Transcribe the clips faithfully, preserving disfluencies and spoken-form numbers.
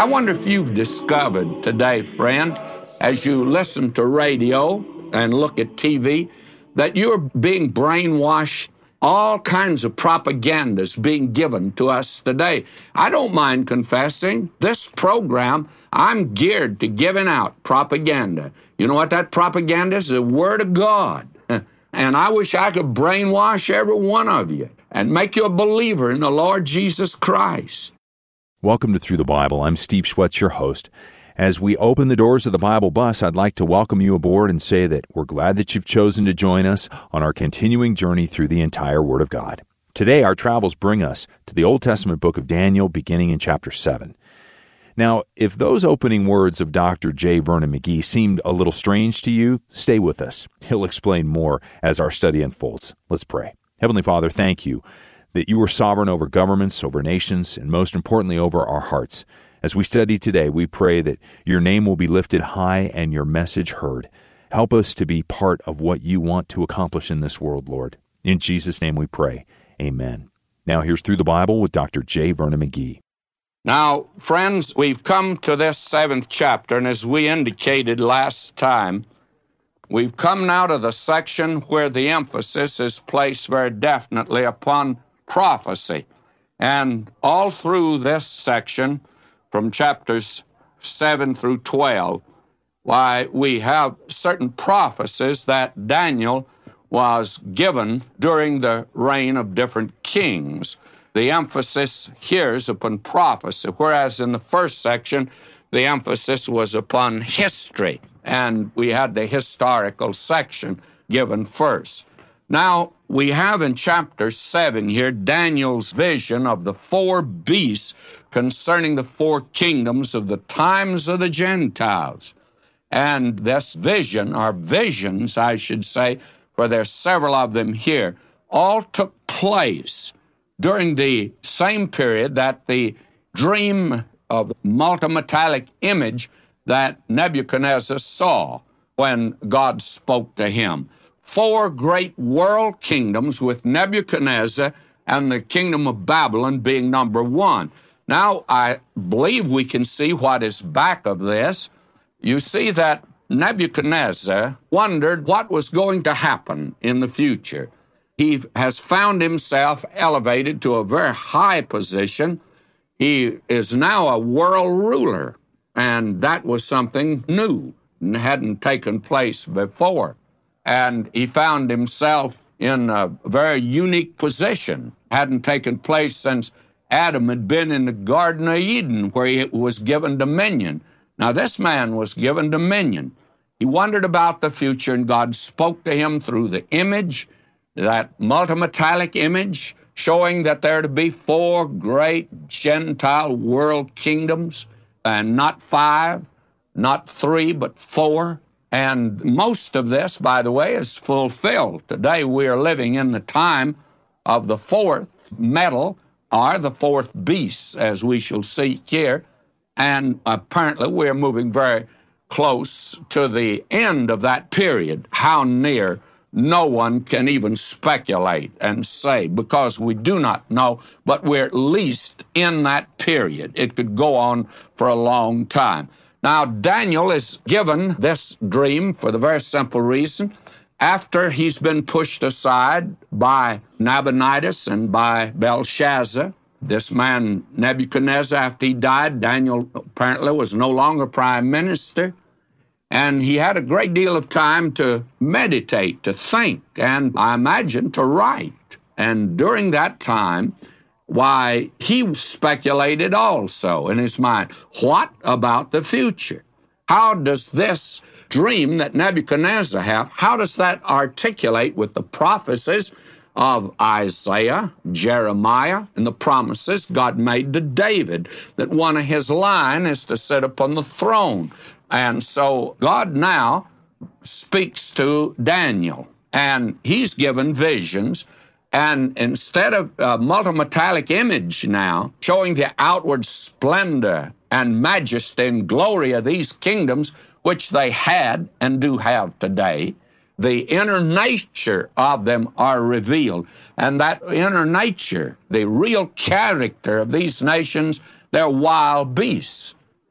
I wonder if you've discovered today, friend, as you listen to radio and look at T V, that you're being brainwashed. All kinds of propagandas being given to us today. I don't mind confessing, this program, I'm geared to giving out propaganda. You know what that propaganda is? The Word of God. And I wish I could brainwash every one of you and make you a believer in the Lord Jesus Christ. Welcome to Through the Bible. I'm Steve Schwetz, your host. As we open the doors of the Bible bus, I'd like to welcome you aboard and say that we're glad that you've chosen to join us on our continuing journey through the entire Word of God. Today, our travels bring us to the Old Testament book of Daniel, beginning in chapter seven. Now, if those opening words of Doctor J. Vernon McGee seemed a little strange to you, stay with us. He'll explain more as our study unfolds. Let's pray. Heavenly Father, thank you that you are sovereign over governments, over nations, and most importantly, over our hearts. As we study today, we pray that your name will be lifted high and your message heard. Help us to be part of what you want to accomplish in this world, Lord. In Jesus' name we pray. Amen. Now here's Through the Bible with Doctor J. Vernon McGee. Now, friends, we've come to this seventh chapter, and as we indicated last time, we've come now to the section where the emphasis is placed very definitely upon prophecy. And all through this section, from chapters seven through twelve, why, we have certain prophecies that Daniel was given during the reign of different kings. The emphasis here is upon prophecy, whereas in the first section, the emphasis was upon history, and we had the historical section given first. Now, we have in chapter seven here Daniel's vision of the four beasts concerning the four kingdoms of the times of the Gentiles. And this vision, or visions, I should say, for there's several of them here, all took place during the same period that the dream of multimetallic image that Nebuchadnezzar saw when God spoke to him. Four great world kingdoms with Nebuchadnezzar and the kingdom of Babylon being number one. Now, I believe we can see what is back of this. You see that Nebuchadnezzar wondered what was going to happen in the future. He has found himself elevated to a very high position. He is now a world ruler, and that was something new and hadn't taken place before. And he found himself in a very unique position, hadn't taken place since Adam had been in the Garden of Eden, where he was given dominion. Now, this man was given dominion. He wondered about the future, and God spoke to him through the image, that multimetallic image, showing that there are to be four great Gentile world kingdoms, and not five, not three, but four. And most of this, by the way, is fulfilled. Today we are living in the time of the fourth metal, or the fourth beast, as we shall see here. And apparently we're moving very close to the end of that period. How near, no one can even speculate and say, because we do not know, but we're at least in that period. It could go on for a long time. Now, Daniel is given this dream for the very simple reason, after he's been pushed aside by Nabonidus and by Belshazzar, this man Nebuchadnezzar, after he died, Daniel apparently was no longer prime minister, and he had a great deal of time to meditate, to think, and I imagine to write. And during that time, why, he speculated also in his mind, what about the future? How does this dream that Nebuchadnezzar have, how does that articulate with the prophecies of Isaiah, Jeremiah, and the promises God made to David, that one of his line is to sit upon the throne? And so God now speaks to Daniel, and he's given visions. And instead of a multimetallic image now, showing the outward splendor and majesty and glory of these kingdoms, which they had and do have today, the inner nature of them are revealed. And that inner nature, the real character of these nations, they're wild beasts.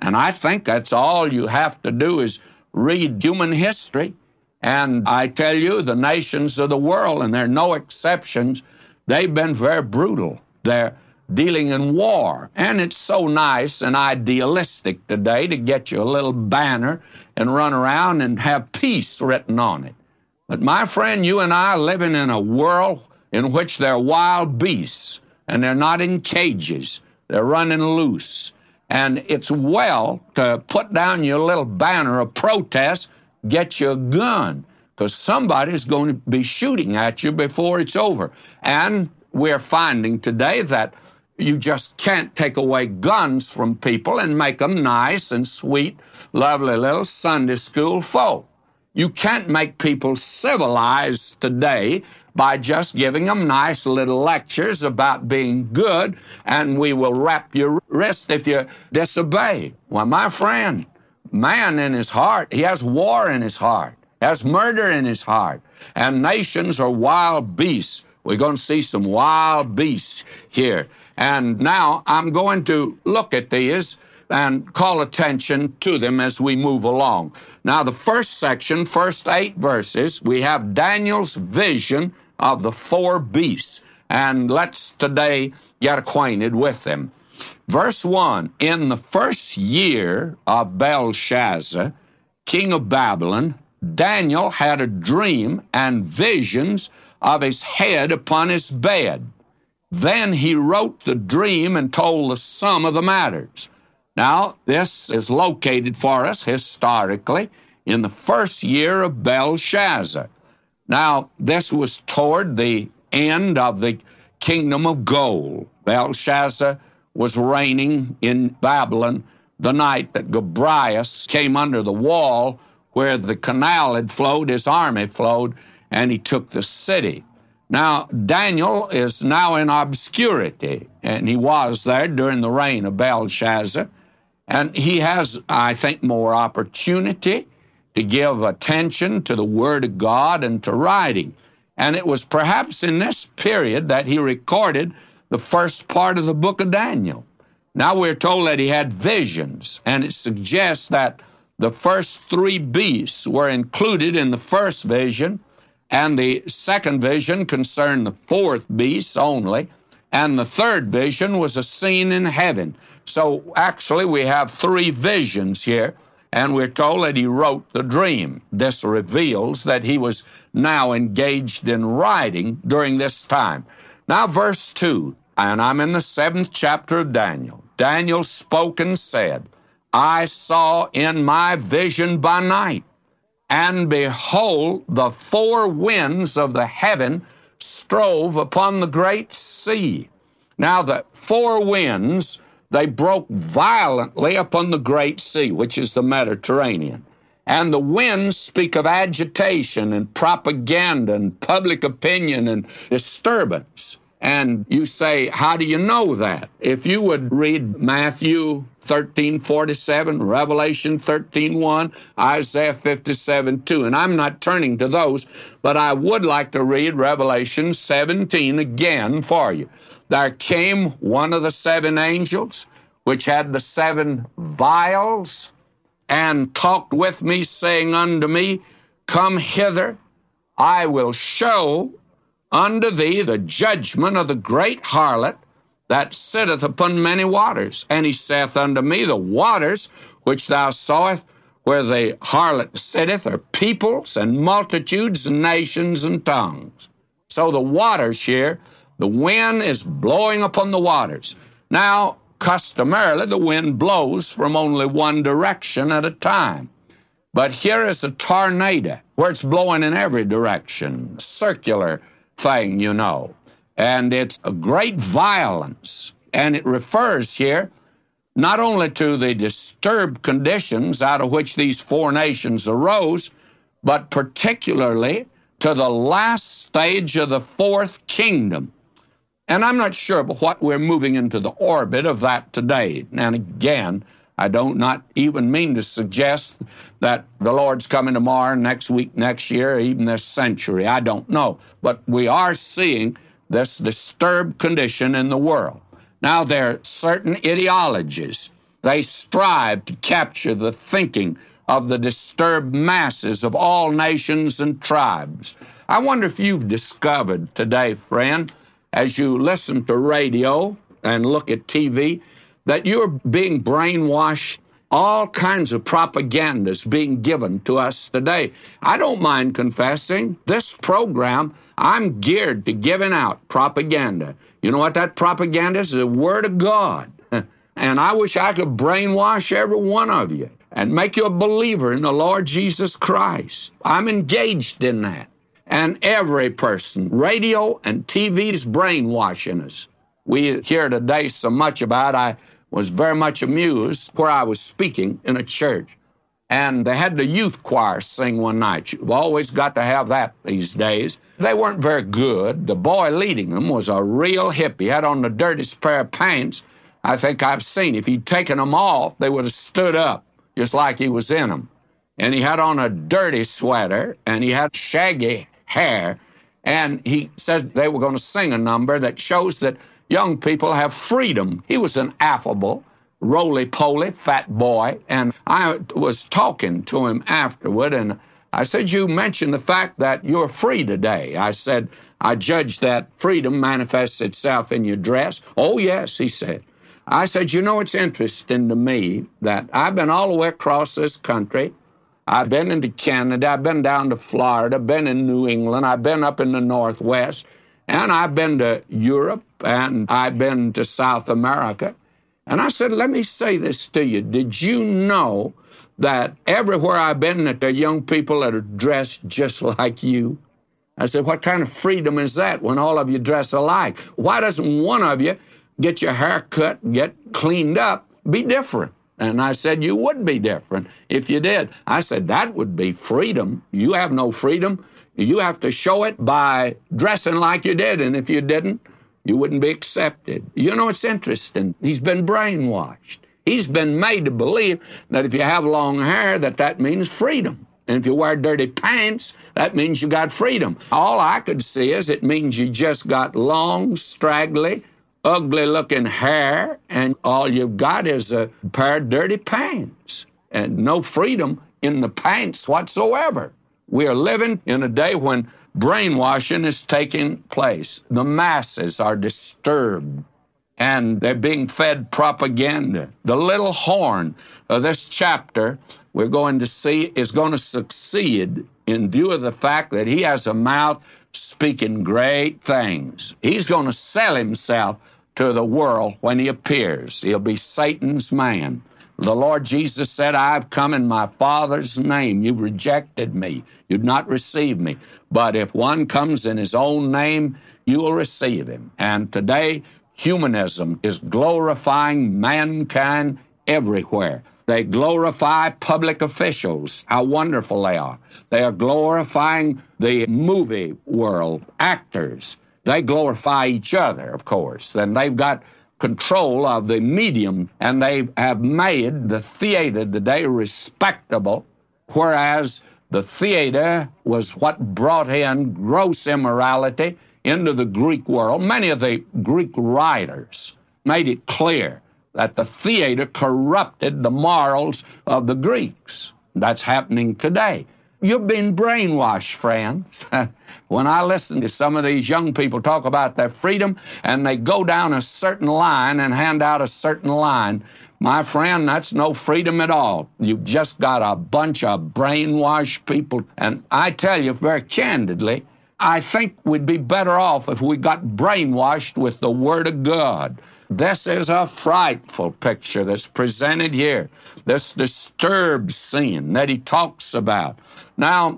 And I think that's all you have to do is read human history. And I tell you, the nations of the world, and there are no exceptions, they've been very brutal. They're dealing in war. And it's so nice and idealistic today to get you a little banner and run around and have peace written on it. But my friend, you and I are living in a world in which they're wild beasts, and they're not in cages. They're running loose. And it's well to put down your little banner of protest, get you a gun, because somebody's going to be shooting at you before it's over. And we're finding today that you just can't take away guns from people and make them nice and sweet, lovely little Sunday school folk. You can't make people civilized today by just giving them nice little lectures about being good, and we will wrap your wrist if you disobey. Well, my friend, man in his heart, he has war in his heart, has murder in his heart, and nations are wild beasts. We're going to see some wild beasts here. And now I'm going to look at these and call attention to them as we move along. Now, the first section, first eight verses, we have Daniel's vision of the four beasts. And let's today get acquainted with them. Verse one, in the first year of Belshazzar, king of Babylon, Daniel had a dream and visions of his head upon his bed. Then he wrote the dream and told the sum of the matters. Now, this is located for us historically in the first year of Belshazzar. Now, this was toward the end of the kingdom of gold. Belshazzar was reigning in Babylon the night that Gobryas came under the wall where the canal had flowed, his army flowed, and he took the city. Now, Daniel is now in obscurity, and he was there during the reign of Belshazzar, and he has, I think, more opportunity to give attention to the Word of God and to writing. And it was perhaps in this period that he recorded the first part of the book of Daniel. Now we're told that he had visions, and it suggests that the first three beasts were included in the first vision, and the second vision concerned the fourth beast only, and the third vision was a scene in heaven. So actually we have three visions here, and we're told that he wrote the dream. This reveals that he was now engaged in writing during this time. Now verse two, and I'm in the seventh chapter of Daniel. Daniel spoke and said, I saw in my vision by night, and behold, the four winds of the heaven strove upon the great sea. Now the four winds, they broke violently upon the great sea, which is the Mediterranean. And the winds speak of agitation and propaganda and public opinion and disturbance. And you say, how do you know that? If you would read Matthew thirteen forty-seven, Revelation thirteen one, Isaiah fifty-seven two, and I'm not turning to those, but I would like to read Revelation seventeen again for you. There came one of the seven angels, which had the seven vials, and talked with me, saying unto me, Come hither, I will show unto thee the judgment of the great harlot that sitteth upon many waters. And he saith unto me, The waters which thou sawest where the harlot sitteth are peoples and multitudes and nations and tongues. So the waters here, the wind is blowing upon the waters. Now, customarily, the wind blows from only one direction at a time. But here is a tornado, where it's blowing in every direction, circular thing, you know. And it's a great violence. And it refers here not only to the disturbed conditions out of which these four nations arose, but particularly to the last stage of the fourth kingdom. And I'm not sure but what we're moving into the orbit of that today. And again, I don't not even mean to suggest that the Lord's coming tomorrow, next week, next year, or even this century. I don't know. But we are seeing this disturbed condition in the world. Now, there are certain ideologies They strive to capture the thinking of the disturbed masses of all nations and tribes. I wonder if you've discovered today, friend, as you listen to radio and look at T V, that you're being brainwashed. All kinds of propagandas being given to us today. I don't mind confessing, this program, I'm geared to giving out propaganda. You know what that propaganda is? The Word of God. And I wish I could brainwash every one of you and make you a believer in the Lord Jesus Christ. I'm engaged in that. And every person, radio and T V is brainwashing us. We hear today so much about, I was very much amused where I was speaking in a church. And they had the youth choir sing one night. You've always got to have that these days. They weren't very good. The boy leading them was a real hippie. He had on the dirtiest pair of pants I think I've seen. If he'd taken them off, they would have stood up just like he was in them. And he had on a dirty sweater, and he had shaggy hair. And he said they were going to sing a number that shows that young people have freedom. He was an affable, roly-poly, fat boy, and I was talking to him afterward, and I said, you mentioned the fact that you're free today. I said, I judge that freedom manifests itself in your dress. Oh, yes, he said. I said, you know, it's interesting to me that I've been all the way across this country. I've been into Canada, I've been down to Florida, been in New England, I've been up in the Northwest, and I've been to Europe, and I've been to South America. And I said, let me say this to you. Did you know that everywhere I've been that there are young people that are dressed just like you? I said, what kind of freedom is that when all of you dress alike? Why doesn't one of you get your hair cut, get cleaned up, be different? And I said, you would be different if you did. I said, that would be freedom. You have no freedom. You have to show it by dressing like you did, and if you didn't, you wouldn't be accepted. You know, it's interesting. He's been brainwashed. He's been made to believe that if you have long hair, that that means freedom. And if you wear dirty pants, that means you got freedom. All I could see is it means you just got long, straggly, ugly-looking hair, and all you've got is a pair of dirty pants, and no freedom in the pants whatsoever. We are living in a day when brainwashing is taking place. The masses are disturbed, and they're being fed propaganda. The little horn of this chapter we're going to see is going to succeed in view of the fact that he has a mouth speaking great things. He's going to sell himself to the world when he appears. He'll be Satan's man. The Lord Jesus said, I've come in my Father's name. You've rejected me. You've not received me. But if one comes in his own name, you will receive him. And today, humanism is glorifying mankind everywhere. They glorify public officials, how wonderful they are. They are glorifying the movie world, actors. They glorify each other, of course, and they've got control of the medium, and they have made the theater today respectable, whereas the theater was what brought in gross immorality into the Greek world. Many of the Greek writers made it clear that the theater corrupted the morals of the Greeks. That's happening today. You've been brainwashed, friends. When I listen to some of these young people talk about their freedom and they go down a certain line and hand out a certain line, my friend, that's no freedom at all. You've just got a bunch of brainwashed people. And I tell you very candidly, I think we'd be better off if we got brainwashed with the Word of God. This is a frightful picture that's presented here, this disturbed scene that he talks about. Now,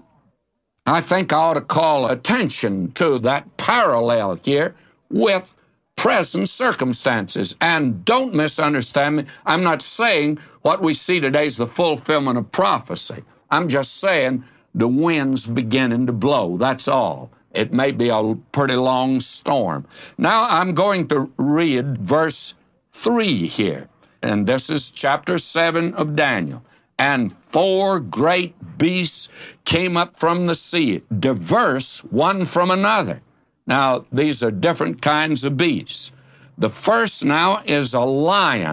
I think I ought to call attention to that parallel here with present circumstances. And don't misunderstand me. I'm not saying what we see today is the fulfillment of prophecy. I'm just saying the wind's beginning to blow. That's all. It may be a pretty long storm. Now I'm going to read verse three here. And this is chapter seven of Daniel. And four great beasts came up from the sea, diverse one from another. Now, these are different kinds of beasts. The first now is a lion,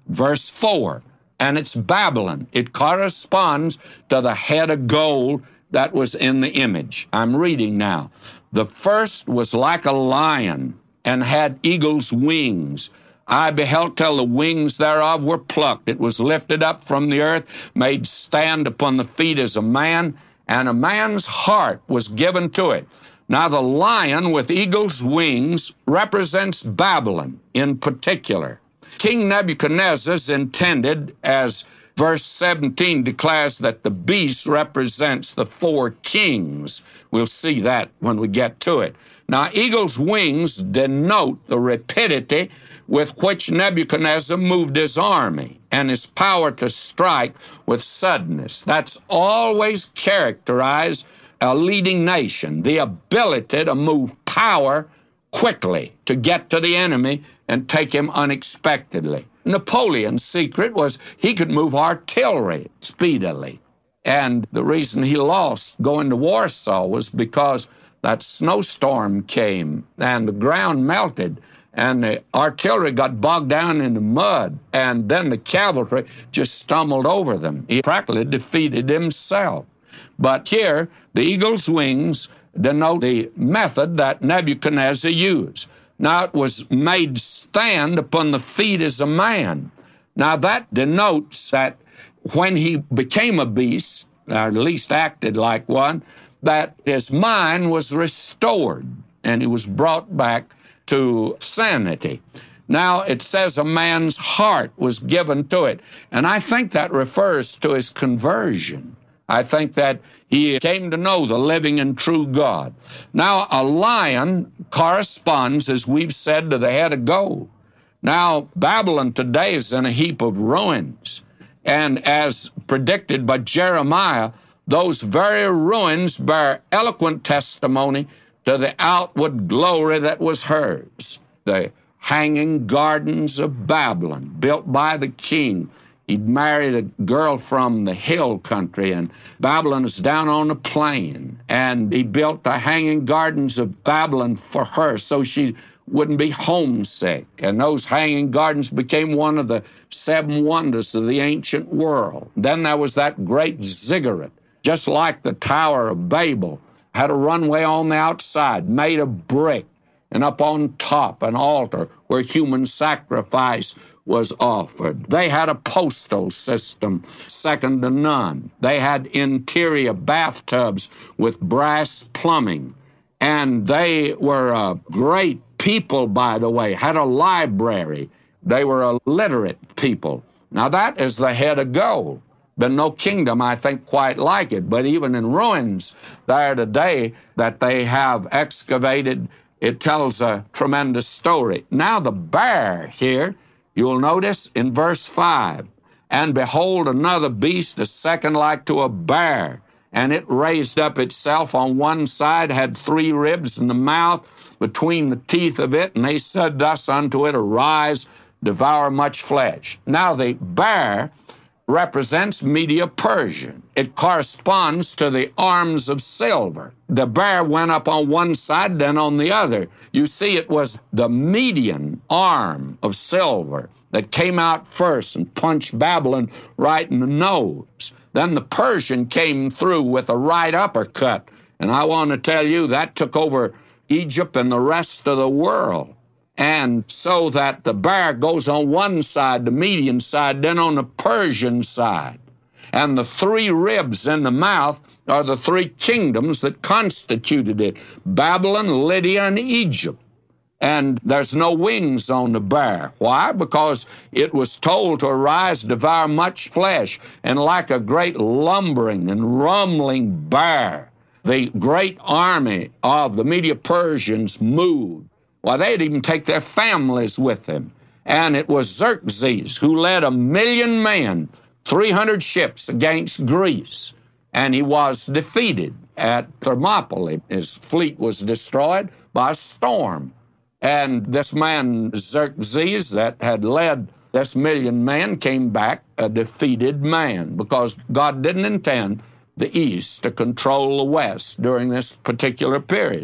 verse four, and it's Babylon. It corresponds to the head of gold that was in the image. I'm reading now. The first was like a lion and had eagle's wings. I beheld till the wings thereof were plucked. It was lifted up from the earth, made stand upon the feet as a man, and a man's heart was given to it. Now the lion with eagle's wings represents Babylon in particular. King Nebuchadnezzar's intended, as verse seventeen declares, that the beast represents the four kings. We'll see that when we get to it. Now, eagle's wings denote the rapidity with which Nebuchadnezzar moved his army and his power to strike with suddenness. That's always characterized a leading nation, the ability to move power quickly, to get to the enemy and take him unexpectedly. Napoleon's secret was he could move artillery speedily. And the reason he lost going to Warsaw was because that snowstorm came and the ground melted and the artillery got bogged down in the mud, and then the cavalry just stumbled over them. He practically defeated himself. But here, the eagle's wings denote the method that Nebuchadnezzar used. Now, it was made stand upon the feet as a man. Now, that denotes that when he became a beast, or at least acted like one, that his mind was restored and he was brought back to sanity. Now, it says a man's heart was given to it. And I think that refers to his conversion. I think that he came to know the living and true God. Now, a lion corresponds, as we've said, to the head of gold. Now, Babylon today is in a heap of ruins. And as predicted by Jeremiah, those very ruins bear eloquent testimony to the outward glory that was hers. The hanging gardens of Babylon, built by the king. He'd married a girl from the hill country, and Babylon is down on the plain. And he built the hanging gardens of Babylon for her so she wouldn't be homesick. And those hanging gardens became one of the seven wonders of the ancient world. Then there was that great ziggurat, just like the Tower of Babel, had a runway on the outside made of brick, and up on top an altar where human sacrifice was offered. They had a postal system second to none. They had interior bathtubs with brass plumbing. And they were a great people, by the way, had a library. They were a literate people. Now that is the head of gold. Been no kingdom, I think, quite like it. But even in ruins there today that they have excavated, it tells a tremendous story. Now the bear here, you'll notice in verse five, and behold, another beast, a second like to a bear, and it raised up itself on one side, had three ribs in the mouth between the teeth of it, and they said thus unto it, arise, devour much flesh. Now the bear represents Medo-Persia. It corresponds to the arms of silver. The bear went up on one side, then on the other. You see, it was the Median arm of silver that came out first and punched Babylon right in the nose. Then the Persian came through with a right uppercut. And I want to tell you, that took over Egypt and the rest of the world. And so that the bear goes on one side, the Median side, then on the Persian side. And the three ribs in the mouth are the three kingdoms that constituted it: Babylon, Lydia, and Egypt. And there's no wings on the bear. Why? Because it was told to arise, devour much flesh, and like a great lumbering and rumbling bear, the great army of the Medo-Persians moved. Why, they'd even take their families with them. And it was Xerxes who led a million men, three hundred ships against Greece. And he was defeated at Thermopylae. His fleet was destroyed by a storm. And this man, Xerxes, that had led this million men, came back a defeated man, because God didn't intend the East to control the West during this particular period.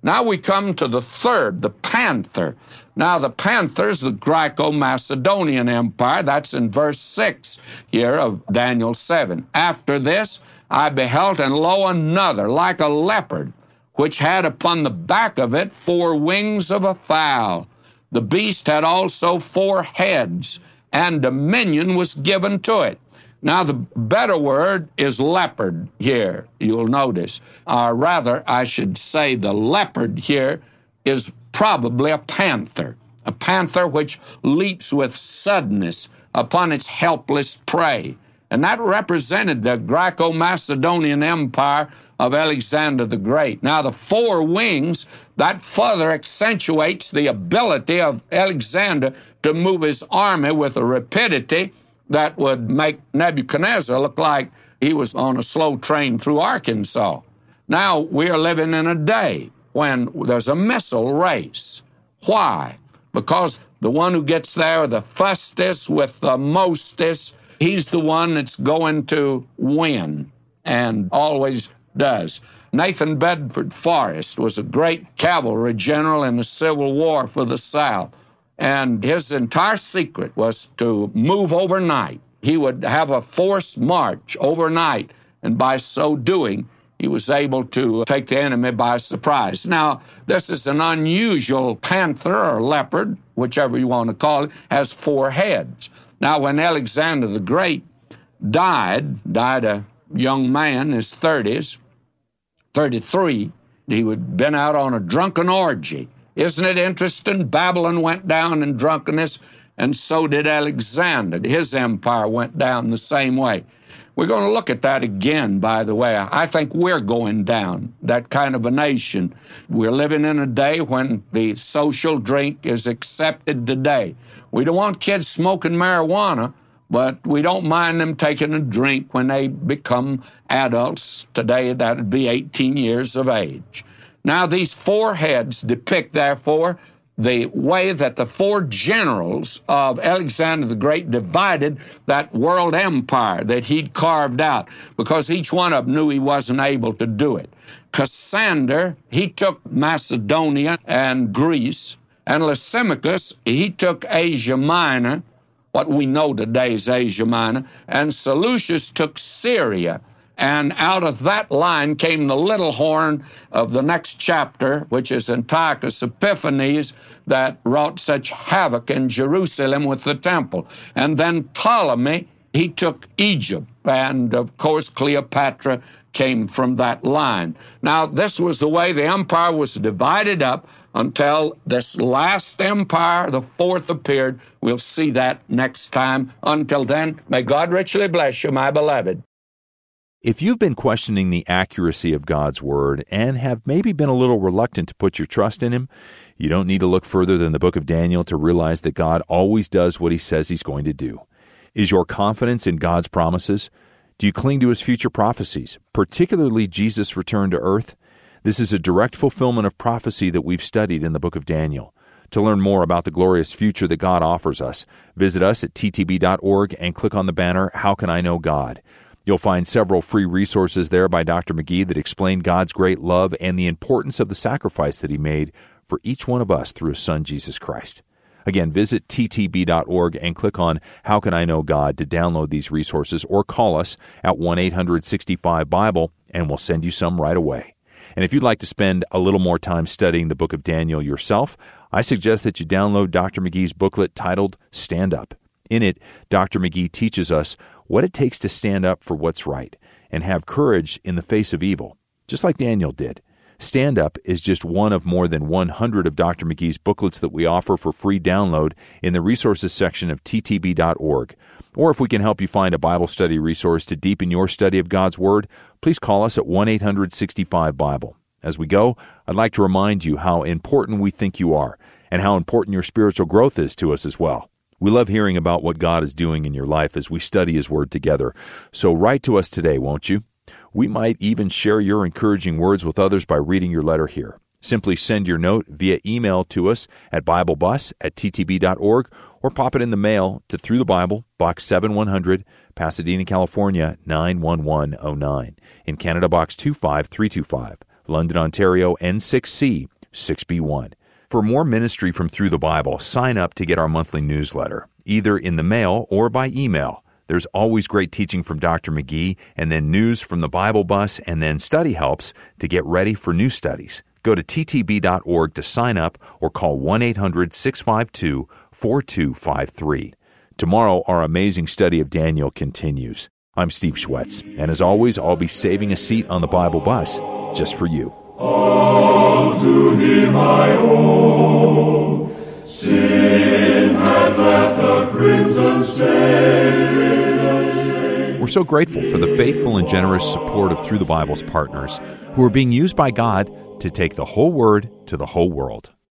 Now we come to the third, the panther. Now the panther is the Greco-Macedonian Empire. That's in verse six here of Daniel seven. After this I beheld, and lo, another, like a leopard, which had upon the back of it four wings of a fowl. The beast had also four heads, and dominion was given to it. Now, the better word is leopard here, you'll notice. Or rather, I should say the leopard here is probably a panther, a panther which leaps with suddenness upon its helpless prey. And that represented the Greco-Macedonian Empire of Alexander the Great. Now, the four wings, that further accentuates the ability of Alexander to move his army with a rapidity that would make Nebuchadnezzar look like he was on a slow train through Arkansas. Now, we are living in a day when there's a missile race. Why? Because the one who gets there the fastest with the mostest, he's the one that's going to win, and always does. Nathan Bedford Forrest was a great cavalry general in the Civil War for the South. And his entire secret was to move overnight. He would have a forced march overnight, and by so doing, he was able to take the enemy by surprise. Now, this is an unusual panther or leopard, whichever you want to call it, has four heads. Now, when Alexander the Great died, died a young man in his thirties, thirty-three, he had been out on a drunken orgy. Isn't it interesting? Babylon went down in drunkenness, and so did Alexander. His empire went down the same way. We're going to look at that again, by the way. I think we're going down, that kind of a nation. We're living in a day when the social drink is accepted today. We don't want kids smoking marijuana, but we don't mind them taking a drink when they become adults. Today, that would be eighteen years of age. Now, these four heads depict, therefore, the way that the four generals of Alexander the Great divided that world empire that he'd carved out, because each one of them knew he wasn't able to do it. Cassander, he took Macedonia and Greece, and Lysimachus, he took Asia Minor, what we know today is Asia Minor, and Seleucus took Syria. And out of that line came the little horn of the next chapter, which is Antiochus Epiphanes, that wrought such havoc in Jerusalem with the temple. And then Ptolemy, he took Egypt, and of course Cleopatra came from that line. Now, this was the way the empire was divided up until this last empire, the fourth, appeared. We'll see that next time. Until then, may God richly bless you, my beloved. If you've been questioning the accuracy of God's Word and have maybe been a little reluctant to put your trust in Him, you don't need to look further than the book of Daniel to realize that God always does what He says He's going to do. Is your confidence in God's promises? Do you cling to His future prophecies, particularly Jesus' return to earth? This is a direct fulfillment of prophecy that we've studied in the book of Daniel. To learn more about the glorious future that God offers us, visit us at t t b dot org and click on the banner, How Can I Know God? You'll find several free resources there by Doctor McGee that explain God's great love and the importance of the sacrifice that He made for each one of us through His Son, Jesus Christ. Again, visit t t b dot org and click on How Can I Know God to download these resources, or call us at one eight hundred sixty-five Bible and we'll send you some right away. And if you'd like to spend a little more time studying the book of Daniel yourself, I suggest that you download Doctor McGee's booklet titled Stand Up. In it, Doctor McGee teaches us what it takes to stand up for what's right and have courage in the face of evil, just like Daniel did. Stand Up is just one of more than one hundred of Doctor McGee's booklets that we offer for free download in the resources section of t t b dot org. Or if we can help you find a Bible study resource to deepen your study of God's Word, please call us at one eight hundred sixty-five Bible. As we go, I'd like to remind you how important we think you are and how important your spiritual growth is to us as well. We love hearing about what God is doing in your life as we study His Word together. So write to us today, won't you? We might even share your encouraging words with others by reading your letter here. Simply send your note via email to us at BibleBus at t t b dot org or pop it in the mail to Through the Bible, Box seven one hundred, Pasadena, California, nine one one oh nine. In Canada, Box two five three two five. London, Ontario, N six C, six B one. For more ministry from Through the Bible, sign up to get our monthly newsletter, either in the mail or by email. There's always great teaching from Doctor McGee, and then news from the Bible Bus, and then study helps to get ready for new studies. Go to t t b dot org to sign up or call one eight hundred six five two four two five three. Tomorrow, our amazing study of Daniel continues. I'm Steve Schwetz, and as always, I'll be saving a seat on the Bible Bus just for you. All to him I owe. Sin had left a crimson stain. We're so grateful for the faithful and generous support of Through the Bible's partners, who are being used by God to take the whole Word to the whole world.